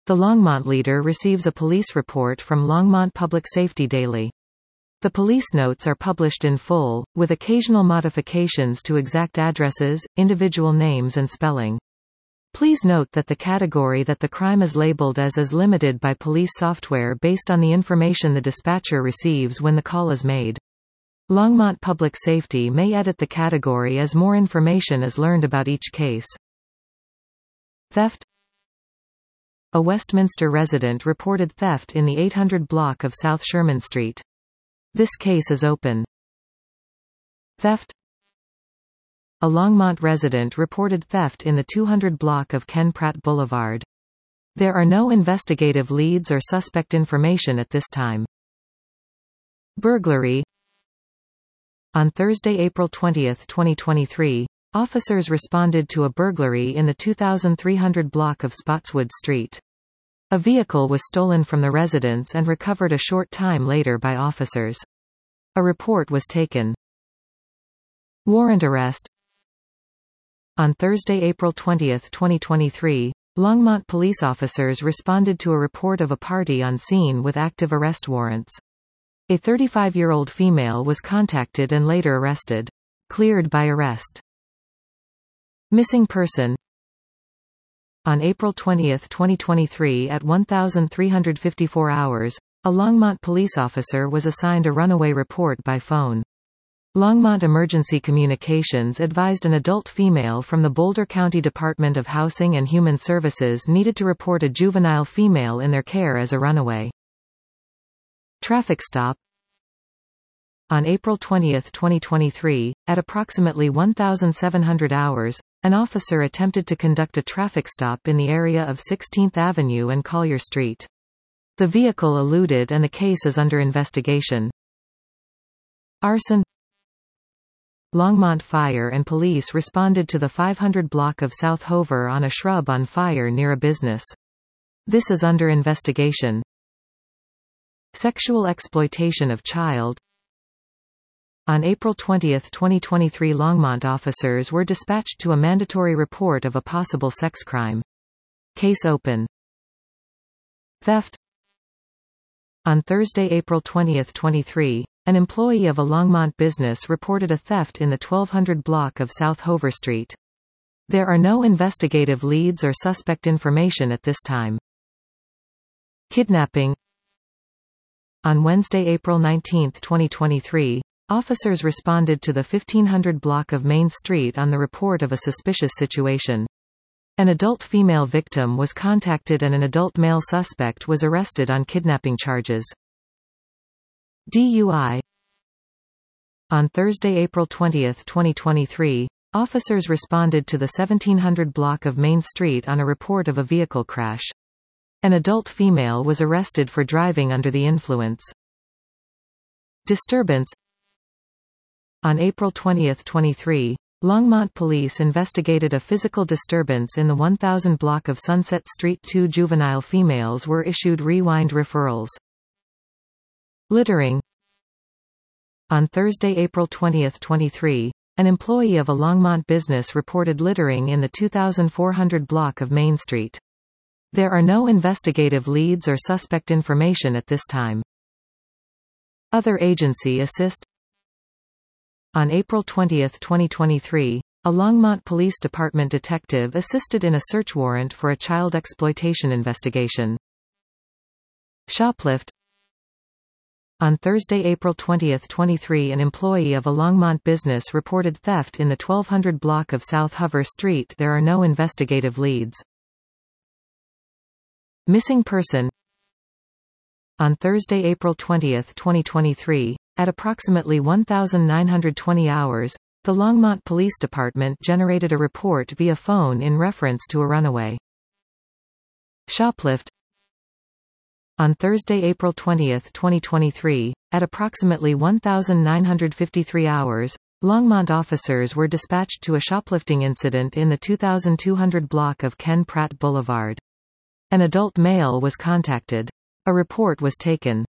The Longmont leader receives a police report from Longmont Public Safety Daily. The police notes are published in full, with occasional modifications to exact addresses, individual names and spelling. Please note that the category that the crime is labeled as is limited by police software based on the information the dispatcher receives when the call is made. Longmont Public Safety may edit the category as more information is learned about each case. Theft. A Westminster resident reported theft in the 800 block of South Sherman Street. This case is open. Theft. A Longmont resident reported theft in the 200 block of Ken Pratt Boulevard. There are no investigative leads or suspect information at this time. Burglary. On Thursday, April 20, 2023, officers responded to a burglary in the 2300 block of Spotswood Street. A vehicle was stolen from the residence and recovered a short time later by officers. A report was taken. Warrant arrest. On Thursday, April 20, 2023, Longmont police officers responded to a report of a party on scene with active arrest warrants. A 35-year-old female was contacted and later arrested. Cleared by arrest. Missing person. On April 20, 2023 at 1354 hours, a Longmont police officer was assigned a runaway report by phone. Longmont Emergency Communications advised an adult female from the Boulder County Department of Housing and Human Services needed to report a juvenile female in their care as a runaway. Traffic stop. On April 20, 2023, at approximately 1700 hours, an officer attempted to conduct a traffic stop in the area of 16th Avenue and Collier Street. The vehicle eluded and the case is under investigation. Arson. Longmont Fire and Police responded to the 500 block of South Hover on a shrub on fire near a business. This is under investigation. Sexual exploitation of child. On April 20, 2023, Longmont officers were dispatched to a mandatory report of a possible sex crime. Case open. Theft. On Thursday, April 20, 23, an employee of a Longmont business reported a theft in the 1200 block of South Hover Street. There are no investigative leads or suspect information at this time. Kidnapping. On Wednesday, April 19, 2023, officers responded to the 1500 block of Main Street on the report of a suspicious situation. An adult female victim was contacted and an adult male suspect was arrested on kidnapping charges. DUI. On Thursday, April 20, 2023, officers responded to the 1700 block of Main Street on a report of a vehicle crash. An adult female was arrested for driving under the influence. Disturbance. On April 20, 23, Longmont police investigated a physical disturbance in the 1000 block of Sunset Street. 2 juvenile females were issued rewind referrals. Littering. On Thursday, April 20, 23, an employee of a Longmont business reported littering in the 2400 block of Main Street. There are no investigative leads or suspect information at this time. Other agency assist. On April 20, 2023, a Longmont Police Department detective assisted in a search warrant for a child exploitation investigation. Shoplift. On Thursday, April 20, 23, an employee of a Longmont business reported theft in the 1200 block of South Hover Street. There are no investigative leads. Missing person. On Thursday, April 20, 2023, at approximately 1920 hours, the Longmont Police Department generated a report via phone in reference to a runaway. Shoplift. On Thursday, April 20, 2023, at approximately 1953 hours, Longmont officers were dispatched to a shoplifting incident in the 2200 block of Ken Pratt Boulevard. An adult male was contacted. A report was taken.